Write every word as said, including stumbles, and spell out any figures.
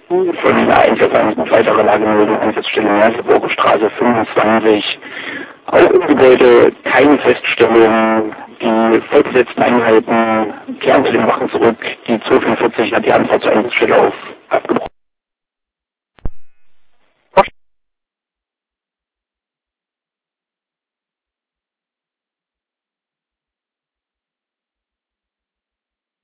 von der Einsatzeinheit mit weiterer Lagemeldung Einsatzstelle Merseburger Straße fünfundzwanzig. Auch im Gebäude keine Feststellung. Die fortgesetzten Einheiten kehren zu den Wachen zurück. Die zweihundertfünfundvierzig hat die Anfahrt zur Einsatzstelle auf abgebrochen.